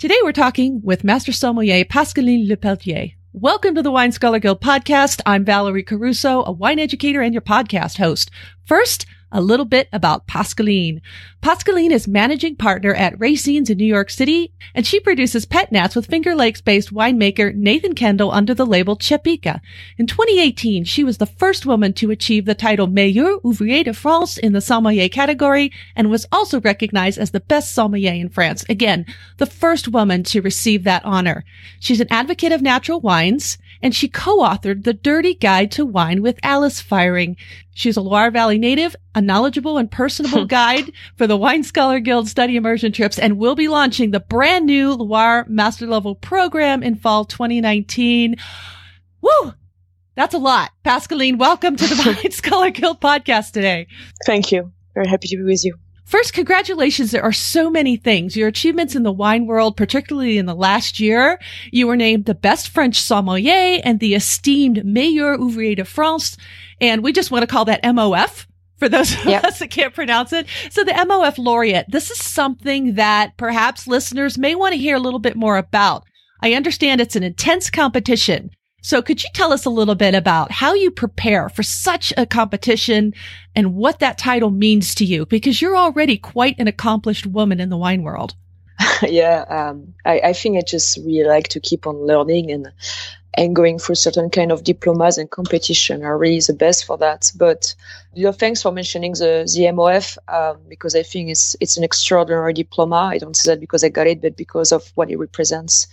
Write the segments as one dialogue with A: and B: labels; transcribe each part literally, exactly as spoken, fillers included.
A: Today we're talking with Master Sommelier Pascaline Lepelletier. Welcome to the Wine Scholar Guild podcast. I'm Valerie Caruso, a wine educator and your podcast host. First, a little bit about Pascaline. Pascaline is managing partner at Racines in New York City, and she produces pet nats with Finger Lakes-based winemaker Nathan Kendall under the label Chapica. In twenty eighteen, she was the first woman to achieve the title Meilleur Ouvrier de France in the sommelier category and was also recognized as the best sommelier in France. Again, the first woman to receive that honor. She's an advocate of natural wines, and she co-authored The Dirty Guide to Wine with Alice Firing. She's a Loire Valley native, a knowledgeable and personable guide for the Wine Scholar Guild study immersion trips, and will be launching the brand new Loire Master Level program in fall twenty nineteen. Woo! That's a lot. Pascaline, welcome to the Wine Scholar Guild podcast today.
B: Thank you. Very happy to be with you.
A: First, congratulations. There are so many things. Your achievements in the wine world, particularly in the last year. You were named the best French sommelier and the esteemed Meilleur Ouvrier de France. And we just want to call that M O F for those of yep. us that can't pronounce it. So the M O F laureate, this is something that perhaps listeners may want to hear a little bit more about. I understand it's an intense competition. So could you tell us a little bit about how you prepare for such a competition and what that title means to you? Because you're already quite an accomplished woman in the wine world.
B: yeah, um, I, I think I just really like to keep on learning and and going through certain kind of diplomas and competition are really the best for that. But you know, thanks for mentioning the, the M O F, um, because I think it's it's an extraordinary diploma. I don't say that because I got it, but because of what it represents.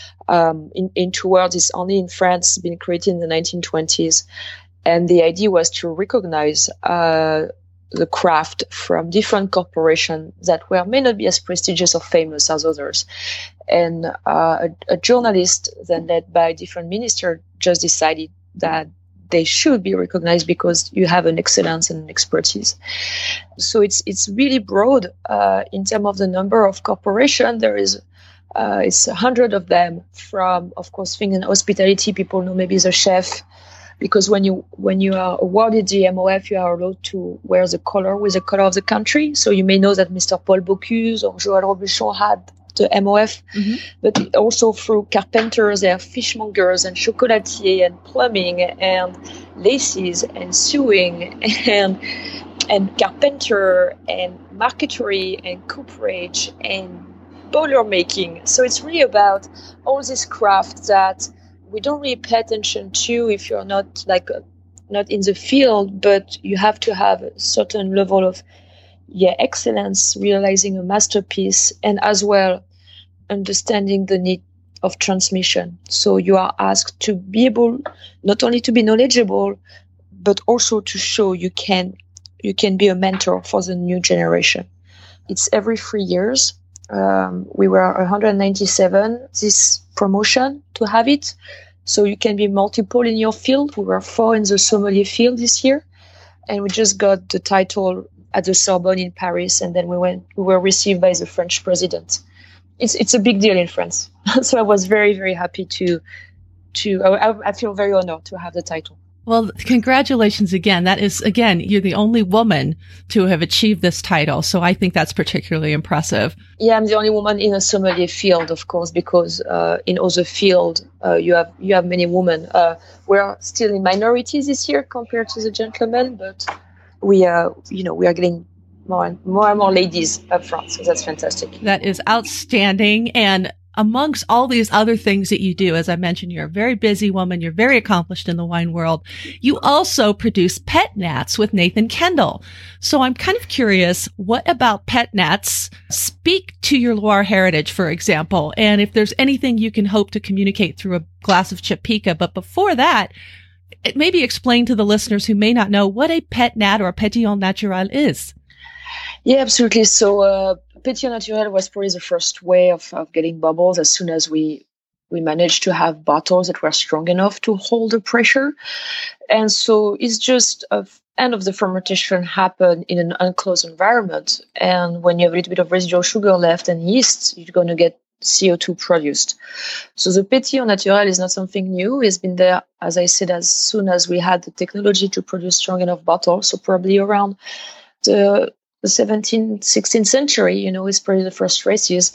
B: Um, in, in two words, it's only in France, been created in the nineteen twenties. And the idea was to recognize uh, the craft from different corporations that were may not be as prestigious or famous as others. And uh, a, a journalist then led by a different minister just decided that they should be recognized because you have an excellence and expertise. So it's it's really broad uh, in terms of the number of corporations. There is uh, it's a hundred of them from, of course, things in hospitality. People know maybe the chef, because when you when you are awarded the M O F, you are allowed to wear the color with the color of the country. So you may know that Mister Paul Bocuse or Joël Robuchon had the M O F, mm-hmm. but also through carpenters, there are fishmongers and chocolatier and plumbing and laces and sewing and and carpenter and marqueterie and cooperage and boiler making. So it's really about all this craft that we don't really pay attention to if you're not like uh, not in the field, but you have to have a certain level of yeah excellence, realizing a masterpiece, and as well understanding the need of transmission. So you are asked to be able not only to be knowledgeable, but also to show you can you can be a mentor for the new generation. It's every three years. Um, we were one hundred ninety-seven this promotion to have it. So you can be multiple in your field. We were four in the sommelier field this year, and we just got the title at the Sorbonne in Paris, and then we went. We were received by the French president. It's it's a big deal in France, so I was very very happy to to. I, I feel very honored to have the title.
A: Well, congratulations again. That is, again, you're the only woman to have achieved this title. So I think that's particularly impressive.
B: Yeah, I'm the only woman in a sommelier field, of course, because uh, in other field, uh, you have you have many women. Uh, we're still in minorities this year compared to the gentlemen, but we are, you know, we are getting more and more and more ladies up front. So that's fantastic.
A: That is outstanding. And amongst all these other things that you do, as I mentioned, you're a very busy woman. You're very accomplished in the wine world. You also produce pet nats with Nathan Kendall. So I'm kind of curious, what about pet nats speak to your Loire heritage, for example? And if there's anything you can hope to communicate through a glass of Chapica. But before that, maybe explain to the listeners who may not know what a pet nat or a pétillant naturel is.
B: Yeah, absolutely. So, uh, Pétillant Naturel was probably the first way of, of getting bubbles as soon as we we managed to have bottles that were strong enough to hold the pressure. And so it's just a end of the fermentation happen in an enclosed environment. And when you have a little bit of residual sugar left and yeast, you're going to get C O two produced. So the Pétillant Naturel is not something new. It's been there, as I said, as soon as we had the technology to produce strong enough bottles. So probably around the the seventeenth, sixteenth century, you know, is probably the first traces.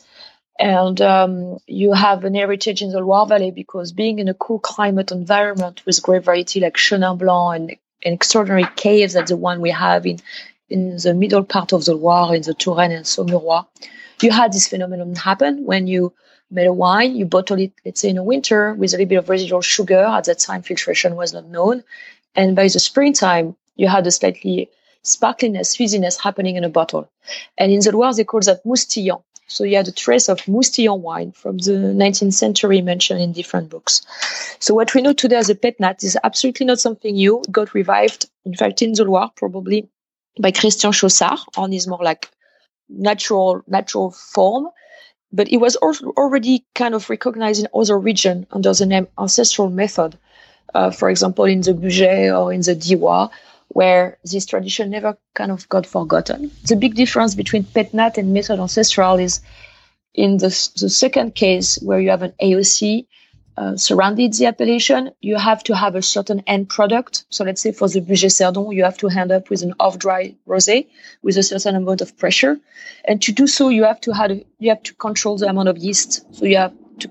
B: And um, you have an heritage in the Loire Valley because being in a cool climate environment with grape variety like Chenin Blanc and, and extraordinary caves like the one we have in, in the middle part of the Loire, in the Touraine and Saumurois, you had this phenomenon happen when you made a wine, you bottle it, let's say in the winter, with a little bit of residual sugar. At that time, filtration was not known. And by the springtime, you had a slightly sparkliness, fizziness happening in a bottle. And in the Loire, they call that moustillon. So you had a trace of moustillon wine from the nineteenth century mentioned in different books. So what we know today as a pétnat is absolutely not something new. It got revived, in fact, in the Loire, probably by Christian Chaussard on his more like natural, natural form. But it was also already kind of recognized in other regions under the name ancestral method. Uh, for example, in the Bugey or in the Diois, where this tradition never kind of got forgotten. The big difference between pétnat and méthode ancestrale is in the, the second case, where you have an A O C uh, surrounded the appellation, you have to have a certain end product. So let's say for the Bugey Cerdon, you have to end up with an off-dry rosé with a certain amount of pressure. And to do so, you have to have, you have to control the amount of yeast. So you have to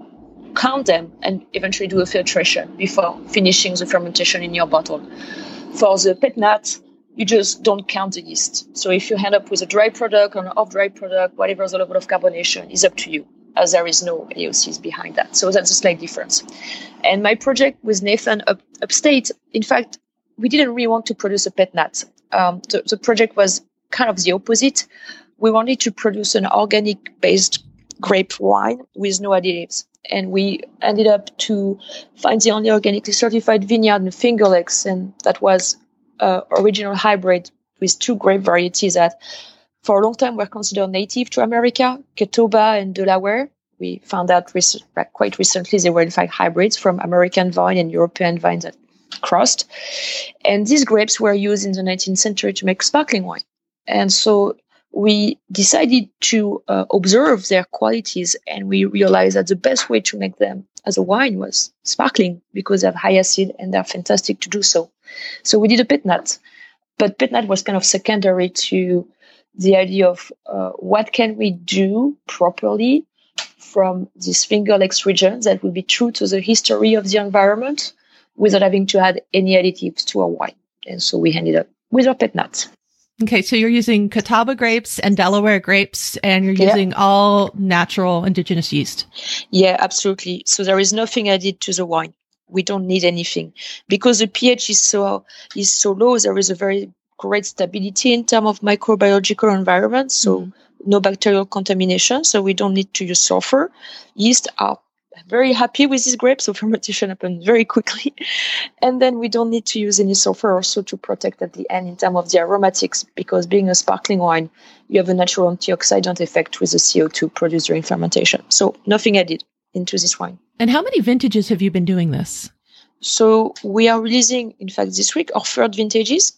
B: count them and eventually do a filtration before finishing the fermentation in your bottle. For the pétnat, you just don't count the yeast. So if you end up with a dry product or an off-dry product, whatever the level of carbonation is up to you, as there is no A O Cs behind that. So that's a slight difference. And my project with Nathan up, upstate, in fact, we didn't really want to produce a pétnat. Um, the, the project was kind of the opposite. We wanted to produce an organic-based grape wine with no additives. And we ended up to find the only organically certified vineyard in Finger Lakes, and that was uh, original hybrid with two grape varieties that for a long time were considered native to America, Catawba and Delaware. We found out rec- quite recently they were in fact hybrids from American vine and European vines that crossed. And these grapes were used in the nineteenth century to make sparkling wine. And so we decided to uh, observe their qualities, and we realized that the best way to make them as a wine was sparkling because they have high acid and they're fantastic to do so. So we did a pétnat, but pétnat was kind of secondary to the idea of uh, what can we do properly from this Finger Lakes region that would be true to the history of the environment without having to add any additives to our wine. And so we ended up with our pétnat.
A: Okay, so you're using Catawba grapes and Delaware grapes, and you're using yeah. all natural indigenous yeast.
B: Yeah, absolutely. So there is nothing added to the wine. We don't need anything because the pH is so is so low. There is a very great stability in terms of microbiological environment. So mm-hmm. no bacterial contamination. So we don't need to use sulfur. Yeast are very happy with this grape, so fermentation happens very quickly. And then we don't need to use any sulfur also to protect at the end in terms of the aromatics, because being a sparkling wine, you have a natural antioxidant effect with the C O two produced during fermentation. So nothing added into this wine.
A: And how many vintages have you been doing this?
B: So we are releasing, in fact, this week, our third vintages.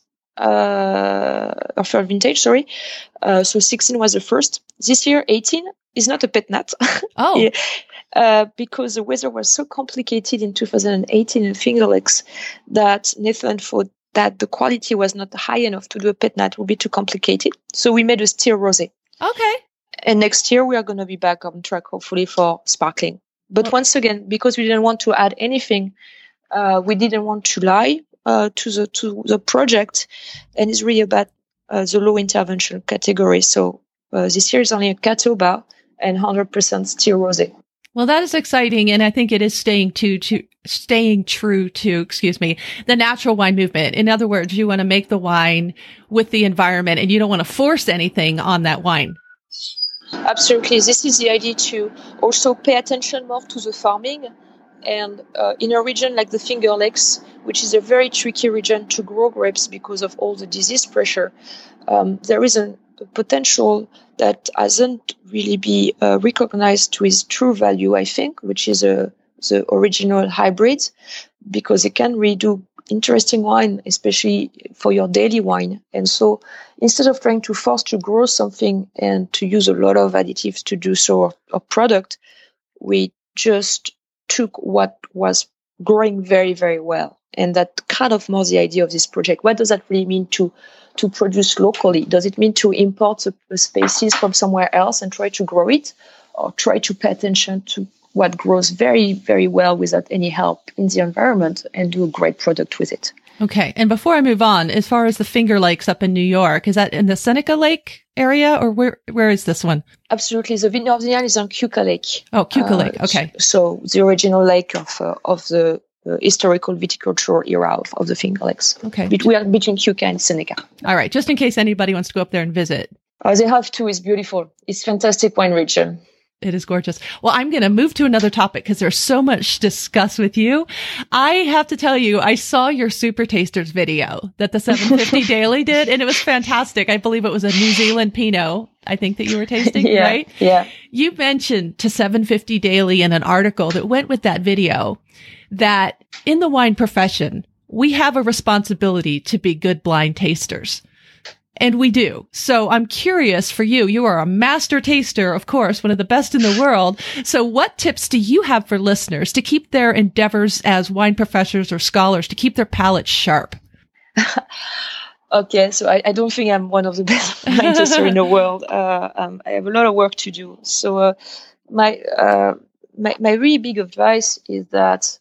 B: Uh, our third vintage, sorry. Uh, so sixteen was the first. This year, eighteen is not a pétnat.
A: Oh.
B: yeah. Uh, because the weather was so complicated in two thousand eighteen in Finger Lakes that Nathan thought that the quality was not high enough to do a pétnat. It would be too complicated. So we made a still rosé.
A: Okay.
B: And next year we are going to be back on track, hopefully, for sparkling. But oh. once again, because we didn't want to add anything, uh, we didn't want to lie uh, to the to the project, and it's really about uh, the low intervention category. So uh, this year is only a Catawba and one hundred percent still rosé.
A: Well, that is exciting, and I think it is staying to, to staying true to, excuse me, the natural wine movement. In other words, you want to make the wine with the environment, and you don't want to force anything on that wine.
B: Absolutely. This is the idea to also pay attention more to the farming. And uh, in a region like the Finger Lakes, which is a very tricky region to grow grapes because of all the disease pressure, um, there is a potential that hasn't really been uh, recognized to its true value, I think, which is a, the original hybrids, because it can really do interesting wine, especially for your daily wine. And so instead of trying to force to grow something and to use a lot of additives to do so, or, or product, we just took what was growing very, very well. And that kind of more the idea of this project. What does that really mean to to produce locally? Does it mean to import a, a species from somewhere else and try to grow it? or try to pay attention to what grows very, very well without any help in the environment and do a great product with it.
A: Okay. And before I move on, as far as the Finger Lakes up in New York, is that in the Seneca Lake area, or where where is this one?
B: Absolutely. The Vineyard of Vineyard is on Keuka Lake.
A: Oh, Keuka uh, Lake. Okay.
B: So the original lake of uh, of the uh, historical viticultural era of, of the Finger Lakes.
A: Okay.
B: Be- we are between Keuka and Seneca.
A: All right. Just in case anybody wants to go up there and visit.
B: Oh, they have to. It's beautiful. It's fantastic wine region.
A: It is gorgeous. Well, I'm going to move to another topic because there's so much to discuss with you. I have to tell you, I saw your Super Tasters video that the seven fifty Daily did, and it was fantastic. I believe it was a New Zealand Pinot, I think, that you were tasting,
B: yeah,
A: right?
B: Yeah.
A: You mentioned to seven fifty Daily in an article that went with that video that in the wine profession, we have a responsibility to be good blind tasters. And we do. So I'm curious for you. You are a master taster, of course, one of the best in the world. So what tips do you have for listeners to keep their endeavors as wine professors or scholars, to keep their palates sharp?
B: Okay, so I, I don't think I'm one of the best wine tasters in the world. Uh, um, I have a lot of work to do. So uh, my, uh, my my really big advice is that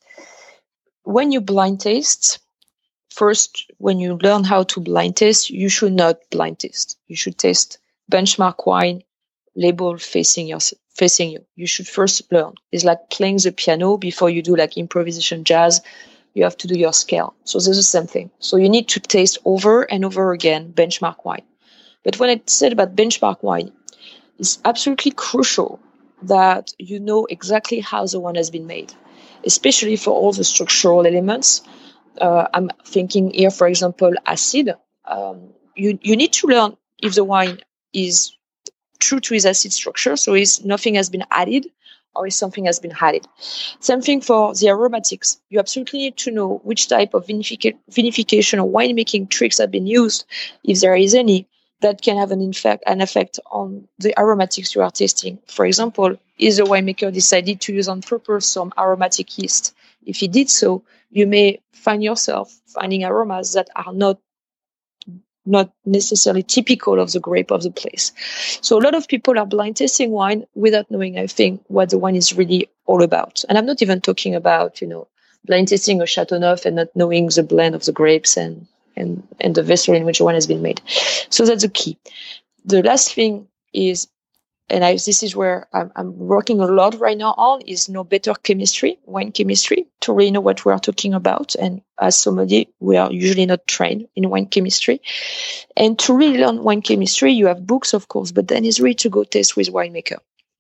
B: when you blind taste, first, when you learn how to blind taste, you should not blind taste. You should taste benchmark wine, label facing your, facing you. You should first learn. It's like playing the piano before you do like improvisation jazz. You have to do your scale. So this is the same thing. So you need to taste over and over again benchmark wine. But when I said about benchmark wine, it's absolutely crucial that you know exactly how the wine has been made, especially for all the structural elements. Uh, I'm thinking here, for example, acid. Um, you, you need to learn if the wine is true to its acid structure, so is nothing has been added, or if something has been added. Same thing for the aromatics. You absolutely need to know which type of vinific- vinification or winemaking tricks have been used, if there is any, that can have an, infect, an effect on the aromatics you are tasting. For example, is the winemaker decided to use on purpose some aromatic yeast? If he did so, you may find yourself finding aromas that are not not necessarily typical of the grape of the place. So a lot of people are blind tasting wine without knowing, I think, what the wine is really all about. And I'm not even talking about, you know, blind tasting a Chateauneuf and not knowing the blend of the grapes and, and, and the vessel in which the wine has been made. So that's the key. The last thing is, and I, this is where I'm, I'm working a lot right now on, is know better chemistry, wine chemistry, to really know what we are talking about. And as sommelier, we are usually not trained in wine chemistry. And to really learn wine chemistry, you have books, of course, but then it's really to go taste with winemaker.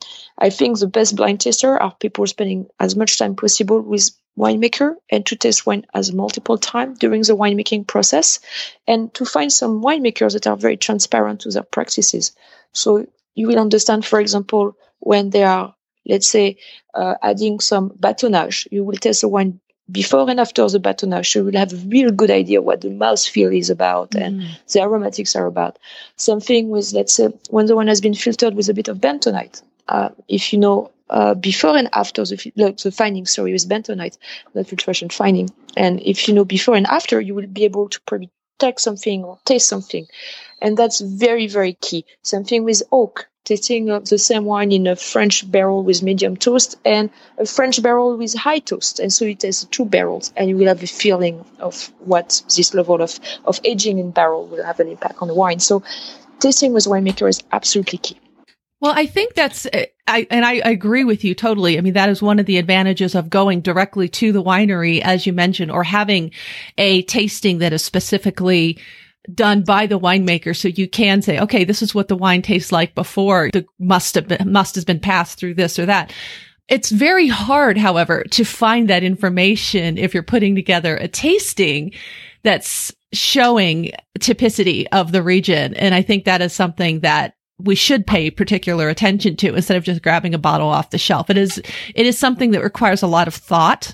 B: I think the best blind taster are people spending as much time possible with winemaker and to taste wine as multiple times during the winemaking process, and to find some winemakers that are very transparent to their practices. So you will understand, for example, when they are, let's say, uh, adding some batonnage, you will taste the wine before and after the batonnage. So you will have a real good idea what the mouthfeel is about mm. and the aromatics are about. Same thing with, let's say, when the wine has been filtered with a bit of bentonite. Uh, if you know uh, before and after the, like, the fining, sorry, with bentonite, not filtration, fining. And if you know before and after, you will be able to probably take something or taste something. And that's very, very key. Same thing with oak. Tasting uh, the same wine in a French barrel with medium toast and a French barrel with high toast. And so you taste two barrels and you will have a feeling of what this level of, of aging in barrel will have an impact on the wine. So tasting with winemaker is absolutely key.
A: Well, I think that's, I, and I agree with you totally. I mean, that is one of the advantages of going directly to the winery, as you mentioned, or having a tasting that is specifically done by the winemaker. So you can say, okay, this is what the wine tastes like before the must have been, must has been passed through this or that. It's very hard, however, to find that information if you're putting together a tasting that's showing typicity of the region. And I think that is something that we should pay particular attention to instead of just grabbing a bottle off the shelf. It is, it is something that requires a lot of thought.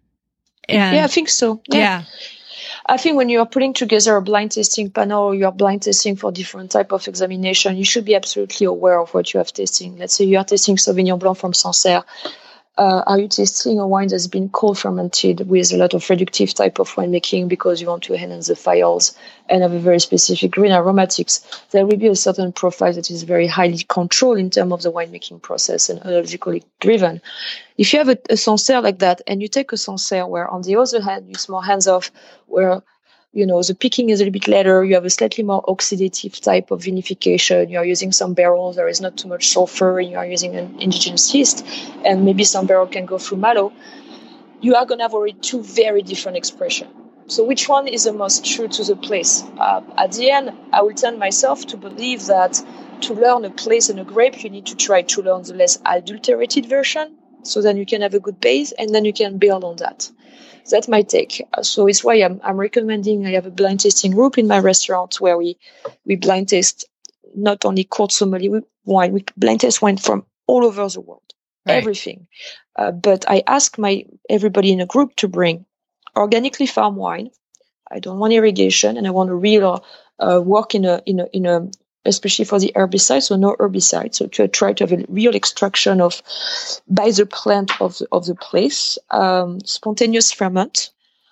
A: And
B: yeah, I think so. Yeah.
A: yeah.
B: I think when you are putting together a blind tasting panel or you are blind tasting for different type of examination, you should be absolutely aware of what you have tasting. Let's say you are tasting Sauvignon Blanc from Sancerre. Uh, are you tasting a wine that's been cold fermented with a lot of reductive type of winemaking because you want to enhance the files and have a very specific green aromatics? There will be a certain profile that is very highly controlled in terms of the winemaking process and analytically driven. If you have a, a Sancerre like that, and you take a Sancerre where on the other hand, it's more hands-off, where you know, the picking is a little bit later. You have a slightly more oxidative type of vinification. You are using some barrels. There is not too much sulfur. You are using an indigenous yeast, and maybe some barrel can go through malo. You are going to have already two very different expressions. So which one is the most true to the place? Uh, at the end, I will tend myself to believe that to learn a place and a grape, you need to try to learn the less adulterated version. So then you can have a good base, and then you can build on that. That's my take. So it's why I'm, I'm recommending I have a blind tasting group in my restaurant where we, we blind taste not only court sommelier wine, we blind taste wine from all over the world, right. Everything. Uh, but I ask my everybody in a group to bring organically farmed wine. I don't want irrigation, and I want a real uh, work in a in a in a especially for the herbicide, so no herbicide. So to try to have a real extraction of by the plant of the, of the place, um, spontaneous ferment.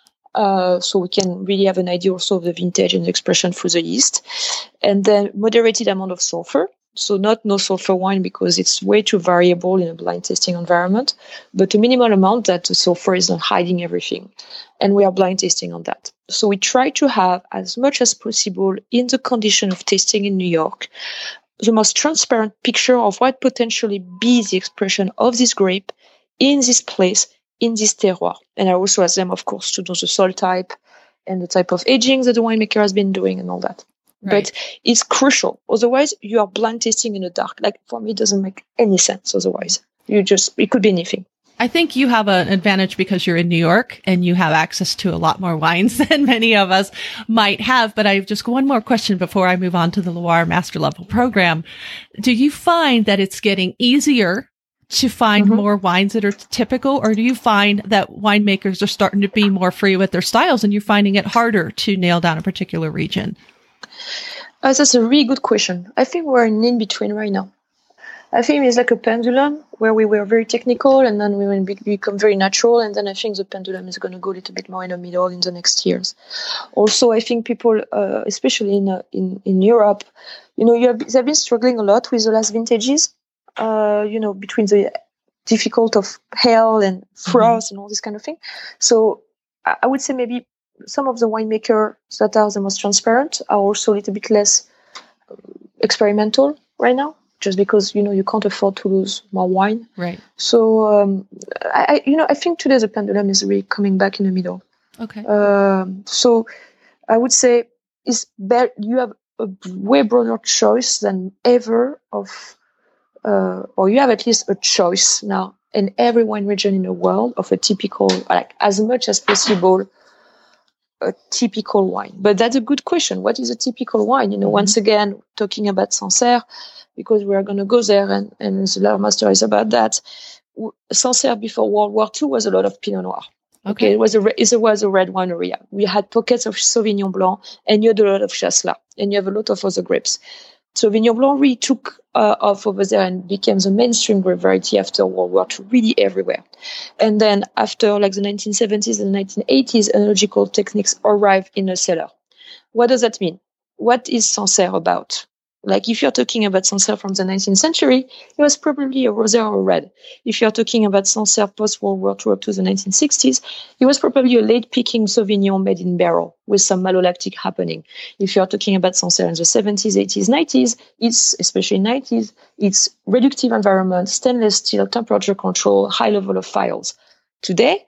B: Uh, so we can really have an idea also of the vintage and the expression through the yeast. And then moderated amount of sulfur. So not no sulfur wine because it's way too variable in a blind tasting environment, but a minimal amount that the sulfur is not hiding everything. And we are blind tasting on that. So we try to have as much as possible in the condition of tasting in New York, the most transparent picture of what potentially be the expression of this grape in this place, in this terroir. And I also ask them, of course, to know the soil type and the type of aging that the winemaker has been doing and all that. Right. But it's crucial. Otherwise, you are blind tasting in the dark. Like, for me, it doesn't make any sense otherwise. You just, it could be anything.
A: I think you have an advantage because you're in New York and you have access to a lot more wines than many of us might have. But I have just one more question before I move on to the Loire Master Level program. Do you find that it's getting easier to find mm-hmm. more wines that are typical, or do you find that winemakers are starting to be more free with their styles and you're finding it harder to nail down a particular region?
B: Uh, that's a really good question. I think we're in in-between right now. I think it's like a pendulum where we were very technical and then we will be- become very natural. And then I think the pendulum is going to go a little bit more in the middle in the next years. Also, I think people, uh, especially in, uh, in in Europe, you know, you have, they've been struggling a lot with the last vintages, uh, you know, between the difficult of hail and frost mm-hmm. and all this kind of thing. So I, I would say maybe some of the winemakers that are the most transparent are also a little bit less experimental right now, just because, you know, you can't afford to lose more wine.
A: Right.
B: So, um, I, I, you know, I think today the pendulum is really coming back in the middle.
A: Okay.
B: Um, so I would say it's better, you have a way broader choice than ever of, uh, or you have at least a choice now in every wine region in the world of a typical, like as much as possible, a typical wine. But that's a good question. What is a typical wine? You know, mm-hmm. once again, talking about Sancerre, because we are going to go there and, and the Loire Master is about that. Sancerre before World War Two was a lot of Pinot Noir. Okay. okay. It was a, it was a red wine area. We had pockets of Sauvignon Blanc and you had a lot of Chasselas and you have a lot of other grapes. Sauvignon Blanc really took uh, off over there and became the mainstream grape variety after World War Two, really everywhere. And then after like the nineteen seventies and nineteen eighties, analogical techniques arrived in the cellar. What does that mean? What is Sancerre about? Like if you're talking about Sancerre from the nineteenth century, it was probably a rosé or a red. If you're talking about Sancerre post-World War Two up to the nineteen sixties, it was probably a late-picking Sauvignon made in barrel with some malolactic happening. If you're talking about Sancerre in the seventies, eighties, nineties, it's, especially nineties, it's reductive environment, stainless steel, temperature control, high level of files. Today,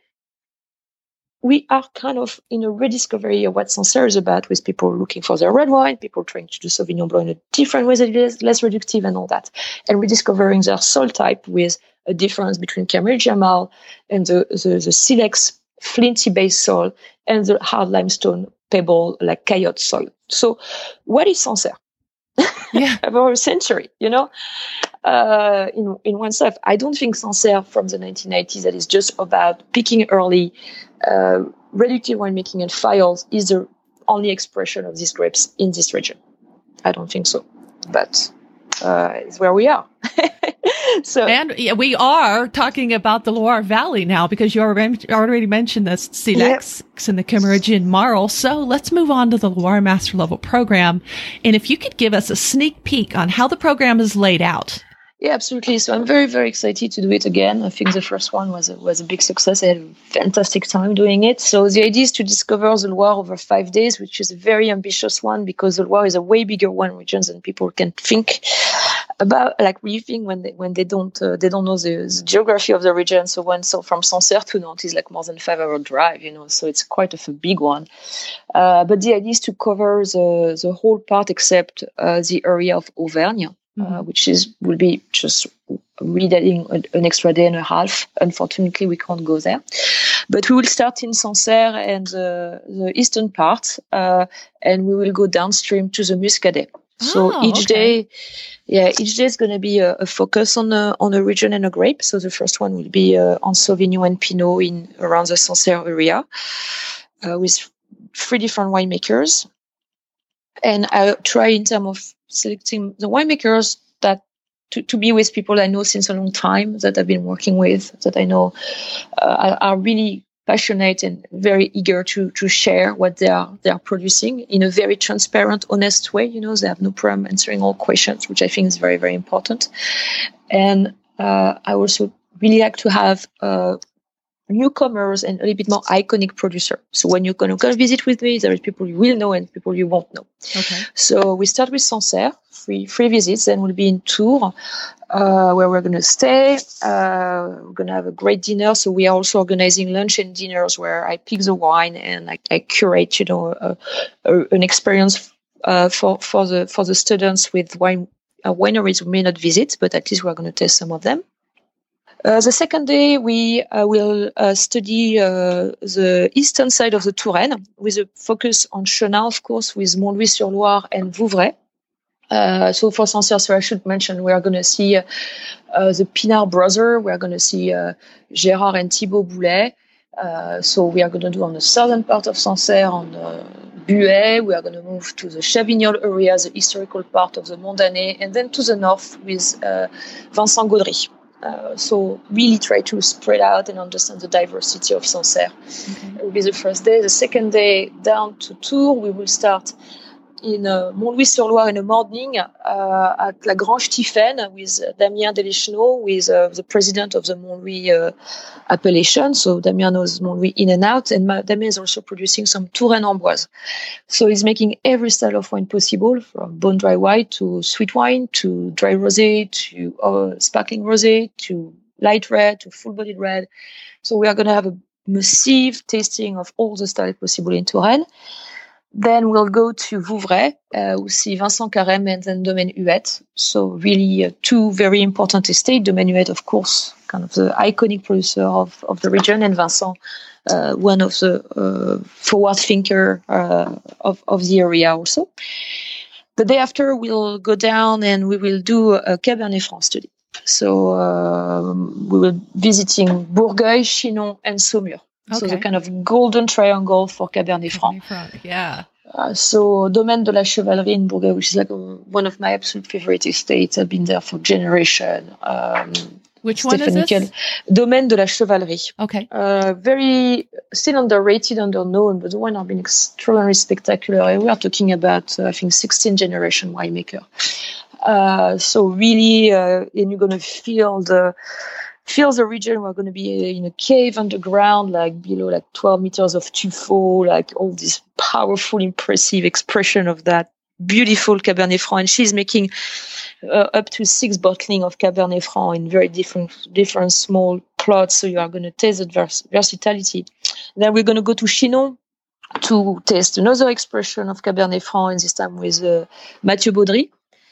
B: we are kind of in a rediscovery of what Sancerre is about, with people looking for their red wine, people trying to do Sauvignon Blanc in a different way that is less reductive and all that, and rediscovering their soil type with a difference between Camille Jamal and the, the, the silex flinty-based soil and the hard limestone pebble like Cayotte soil. So what is Sancerre? Yeah. Over a century, you know, uh, in, in oneself. I don't think Sancerre from the nineteen nineties that is just about picking early, uh, reductive winemaking and files is the only expression of these grapes in this region. I don't think so, but uh, it's where we are.
A: So, and yeah, we are talking about the Loire Valley now because you already mentioned the Silex yep. and the Camargue Marle. So let's move on to the Loire Master Level program. And if you could give us a sneak peek on how the program is laid out.
B: Yeah, absolutely. So I'm very, very excited to do it again. I think the first one was a, was a big success. I had a fantastic time doing it. So the idea is to discover the Loire over five days, which is a very ambitious one because the Loire is a way bigger one region than people can think about, like really think when they when they don't uh, they don't know the, the geography of the region. So when so from Sancerre to Nantes is like more than five hour drive, you know. So it's quite of a big one. Uh, but the idea is to cover the the whole part except uh, the area of Auvergne. Uh, which is will be just reading an, an extra day and a half. Unfortunately, we can't go there. But we will start in Sancerre and uh, the eastern part, uh, and we will go downstream to the Muscadet. So
A: oh,
B: each
A: okay.
B: day, yeah, each day is going to be a, a focus on a, on a region and a grape. So the first one will be uh, on Sauvignon and Pinot in around the Sancerre area uh, with three different winemakers. And I'll try in terms of selecting the winemakers that to, to be with people I know since a long time, that I've been working with, that I know uh, are really passionate and very eager to to share what they are they are producing in a very transparent, honest way. You know, they have no problem answering all questions, which I think is very, very important. And uh, I also really like to have uh, newcomers and a little bit more iconic producer. So when you're going to go visit with me, there are people you will know and people you won't know.
A: Okay.
B: So we start with Sancerre, free free visits, then we'll be in Tours, uh, where we're going to stay. Uh, we're going to have a great dinner. So we are also organizing lunch and dinners where I pick the wine and I, I curate, you know, a, a, an experience uh, for for the for the students with wine uh, wineries we may not visit, but at least we're going to taste some of them. Uh, the second day, we uh, will uh, study uh, the eastern side of the Touraine with a focus on Chenin, of course, with Montlouis-sur-Loire and Vouvray. Uh, so for Sancerre, so I should mention, we are going to see uh, uh, the Pinard brothers. We are going to see uh, Gérard and Thibaut Boulet. Uh, so we are going to do on the southern part of Sancerre, on uh, Buet. We are going to move to the Chavignol area, the historical part of the Mondanet, and then to the north with uh, Vincent Gaudry. Uh, so really try to spread out and understand the diversity of Sancerre. Okay. It will be the first day. The second day down to Tours, we will start in uh, Montlouis-sur-Loire in the morning uh, at La Grange Tiphaine with uh, Damien Deschenaux, with uh, the president of the Montlouis uh, appellation. So Damien knows Montlouis in and out, and Ma- Damien is also producing some Touraine Amboise. So he's making every style of wine possible, from bone dry white to sweet wine to dry rosé to uh, sparkling rosé to light red to full-bodied red. So we are going to have a massive tasting of all the styles possible in Touraine. Then we'll go to Vouvray, uh, we'll see Vincent Carême and then Domaine Huette. So really uh, two very important estates. Domaine Huette, of course, kind of the iconic producer of, of the region, and Vincent, uh, one of the uh, forward thinker uh, of, of the area also. The day after, we'll go down and we will do a Cabernet Franc study. So um, we will be visiting Bourgueil, Chinon, and Saumur. Okay. So the kind of golden triangle for Cabernet Franc.
A: Franc, yeah.
B: Uh, so Domaine de la Chevalerie in Bourgogne, which is like a, one of my absolute favorite estates. I've been there for generations. Um,
A: which one is this?
B: Nickel. Domaine de la Chevalerie.
A: Okay.
B: Uh, very, still underrated, underknown, but the wine have been extraordinarily spectacular. And we are talking about, uh, I think, sixteen generation winemaker. Uh, so really, uh, and you're going to feel the, Feel the region. We're going to be in a cave underground, like below like twelve meters of tuffeau, like all this powerful, impressive expression of that beautiful Cabernet Franc. And she's making uh, up to six bottling of Cabernet Franc in very different, different small plots. So you are going to taste the vers- versatility. Then we're going to go to Chinon to taste another expression of Cabernet Franc, and this time with uh, Mathieu Baudry.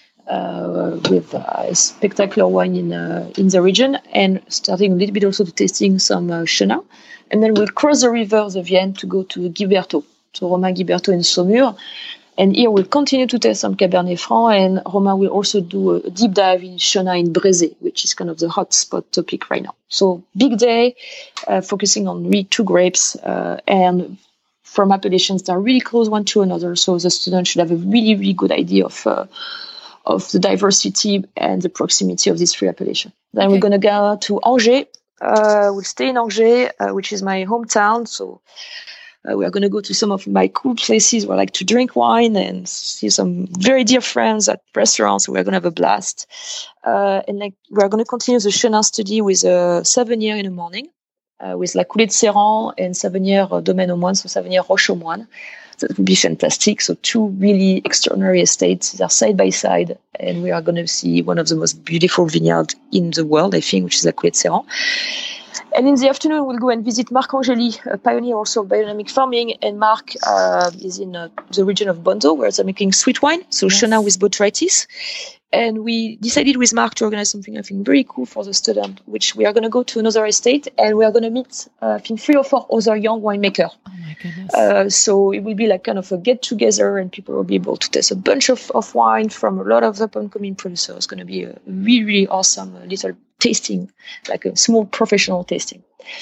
B: Uh, with uh, spectacular wine in uh, in the region, and starting a little bit also to tasting some uh, Chenin. And then we'll cross the river, the Vienne, to go to Guiberto, to Romain Guiberto in Saumur. And here we'll continue to taste some Cabernet Franc, and Romain will also do a deep dive in Chenin in Brézé, which is kind of the hot spot topic right now. So big day, uh, focusing on really two grapes, uh, and from appellations that are really close one to another. So the student should have a really, really good idea of uh, of the diversity and the proximity of these three appellations. Then
A: Okay.
B: we're going to go to Angers. Uh, we'll stay in Angers, uh, which is my hometown. So uh, we are going to go to some of my cool places where I like to drink wine and see some very dear friends at restaurants. We're going to have a blast. Uh, and like we're going to continue the Chenin study with a seven year in the morning, uh, with La Coulée de Séran and seven year uh, Domaine aux Moines, so seven year Roche aux Moines. That would be fantastic. So two really extraordinary estates. They're side by side, and we are going to see one of the most beautiful vineyards in the world, I think, which is La Coulée de Séran. And in the afternoon, we'll go and visit Marc Angeli, a pioneer also of biodynamic farming. And Marc uh, is in uh, the region of Bonzo, where they're making sweet wine, so
A: Yes.
B: Chenin with botrytis. And we decided with Marc to organize something, I think, very cool for the student, which we are going to go to another estate, and we are going to meet, uh, I think, three or four other young winemakers.
A: Oh my goodness.
B: Uh, so it will be like kind of a get together, and people will be able to taste a bunch of, of wine from a lot of up and coming producers. It's going to be a really, really awesome uh, little tasting, like a small professional tasting.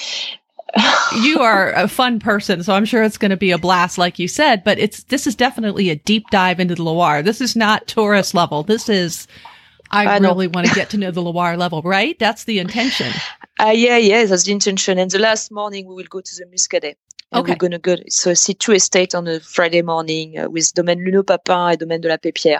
A: You are a fun person, so I'm sure it's going to be a blast, like you said. But it's this is definitely a deep dive into the Loire. This is not tourist level. This is, I,
B: I know.
A: really want to get to know the Loire level, right? That's the intention.
B: Uh, yeah, yeah, that's the intention. And the last morning, we will go to the Muscadet. And
A: Okay.
B: we're going to go, so see two estates on a Friday morning uh, with Domaine Luneau Papin and Domaine de la Pépière.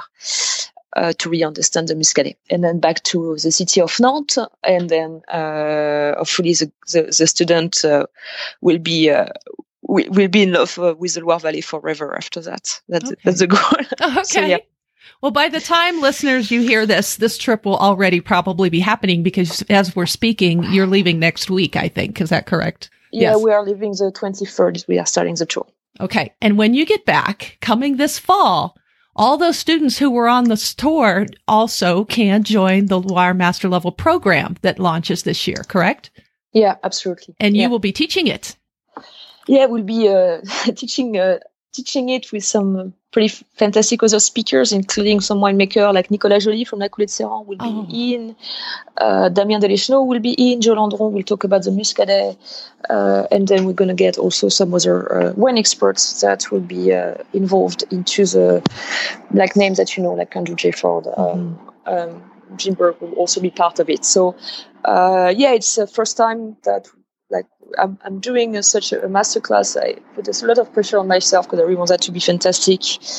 B: Uh, to really understand the Muscadet, and then back to the city of Nantes, and then uh, hopefully the the, the student uh, will be uh, will, will be in love uh, with the Loire Valley forever after that. That's
A: Okay.
B: that's the goal.
A: Okay.
B: So, yeah.
A: Well, by the time listeners you hear this, this trip will already probably be happening because as we're speaking, you're leaving next week, I think. Is that correct?
B: Yeah,
A: Yes.
B: we are leaving the twenty-third. We are starting the tour.
A: Okay. And when you get back, coming this fall, all those students who were on this tour also can join the Loire Master Level program that launches this year, correct?
B: Yeah, absolutely.
A: And
B: yeah.
A: you will be teaching it.
B: Yeah, we'll be uh, teaching uh, teaching it with some uh, pretty f- fantastic other speakers, including some winemaker like Nicolas Joly from La Coulée de Séran will be
A: Oh.
B: in. Uh, Damien Deschenaux will be in. Joe Landron will talk about the Muscadet. Uh, and then we're going to get also some other uh, wine experts that will be uh, involved into the like names that you know, like Andrew J. Ford. Um, um, Jim Burke will also be part of it. So, uh, yeah, it's the first time that like I'm, I'm doing a, such a, a masterclass. I put a lot of pressure on myself because I really want that to be fantastic.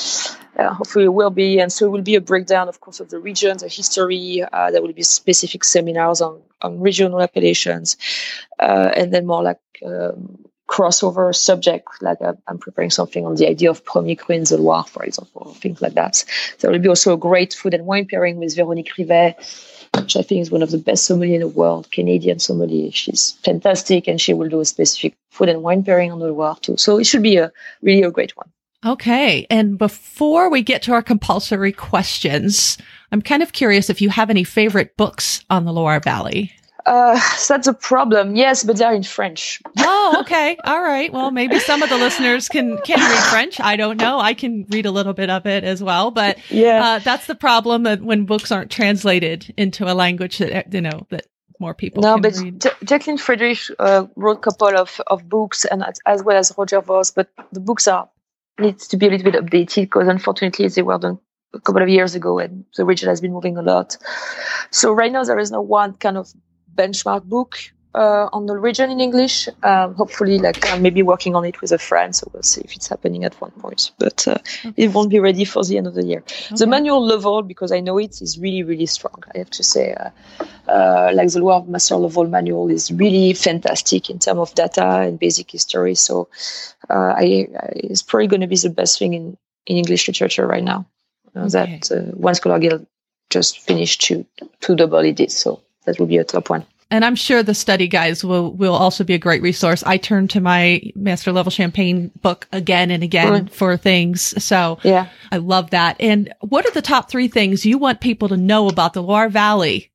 B: Uh, hopefully it will be. And so it will be a breakdown, of course, of the region, the history. Uh, there will be specific seminars on, on regional appellations. Uh, and then more like um, crossover subject, like uh, I'm preparing something on the idea of Premier Cru in the Loire, for example, things like that. There will be also a great food and wine pairing with Véronique Rivet, which I think is one of the best sommeliers in the world, Canadian sommelier. She's fantastic, and she will do a specific food and wine pairing on the Loire too. So it should be a really a great one.
A: Okay. And before we get to our compulsory questions, I'm kind of curious if you have any favorite books on the Loire Valley.
B: Uh, that's a problem. Yes, but they're in French.
A: Oh, okay. All right. Well, maybe some of the listeners can, can read French. I don't know. I can read a little bit of it as well, but
B: Yeah.
A: uh, that's the problem that when books aren't translated into a language that, you know, that more people
B: No,
A: can
B: but
A: read.
B: J- Jacqueline Friedrich uh, wrote a couple of, of books, and as, as well as Roger Voss, but the books are needs to be a little bit updated because unfortunately they were done a couple of years ago, and the region has been moving a lot. So right now there is no one kind of benchmark book uh, on the region in English. Um, hopefully, like I'm maybe working on it with a friend, so we'll see if it's happening at one point. But uh,
A: Okay.
B: it won't be ready for the end of the year. The
A: Okay.
B: manual level, because I know it, is really, really strong. I have to say, uh, uh, like the Loire Master Level manual is really fantastic in terms of data and basic history. So uh, I, I, it's probably going to be the best thing in, in English literature right now. Uh,
A: Okay.
B: That uh, Wine Scholar Guild just finished to to double it, so that will be a top one.
A: And I'm sure the study guides will, will also be a great resource. I turn to my master level champagne book again and again
B: Right.
A: for things. So
B: Yeah.
A: I love that. And what are the top three things you want people to know about the Loire Valley?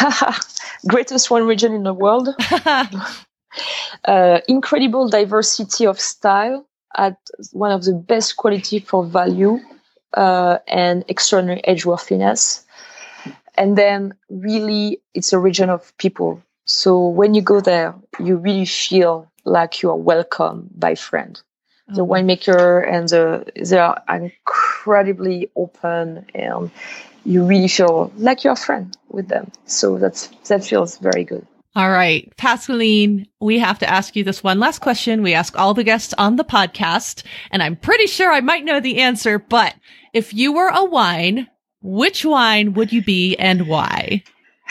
B: Greatest wine region in the world. Uh, incredible diversity of style at one of the best quality for value, uh, and extraordinary edgeworthiness. And then really it's a region of people. So when you go there, you really feel like you are welcome by friend. The winemaker and the, they are incredibly open, and you really feel like you're a friend with them. So that's that feels very good.
A: All right, Pascaline, we have to ask you this one last question. We ask all the guests on the podcast, and I'm pretty sure I might know the answer, but if you were a wine, which wine would you be and why?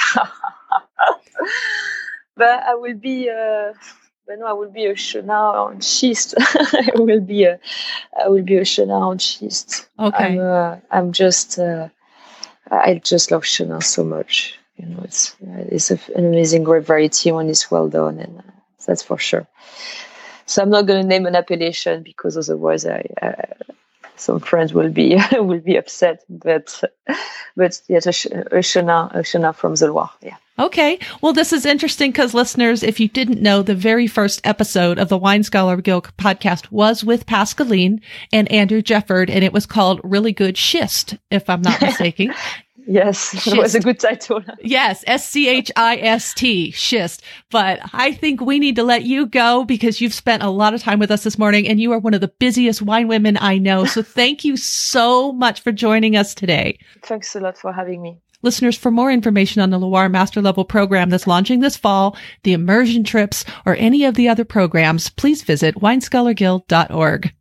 B: But I will be, uh, but no, I will be a Chenin on schist. I will be a, I will be a Chenin on schist.
A: Okay.
B: I'm, uh, I'm just, uh, I just love Chenin so much. You know, it's it's a, an amazing grape variety when it's well done, and uh, that's for sure. So I'm not going to name an appellation because otherwise, I, uh, some friends will be will be upset. But but yes, a, a Chenin, a Chenin from the Loire. Yeah.
A: Okay. Well, this is interesting because listeners, if you didn't know, the very first episode of the Wine Scholar Guild podcast was with Pascaline and Andrew Jefford, and it was called Really Good Schist, if I'm not mistaken.
B: Yes,
A: Schist.
B: It was a good title.
A: Yes, S C H I S T, schist. But I think we need to let you go because you've spent a lot of time with us this morning and you are one of the busiest wine women I know. So thank you so much for joining us today.
B: Thanks a lot for having me.
A: Listeners, for more information on the Loire Master Level program that's launching this fall, the immersion trips, or any of the other programs, please visit wine scholar guild dot org.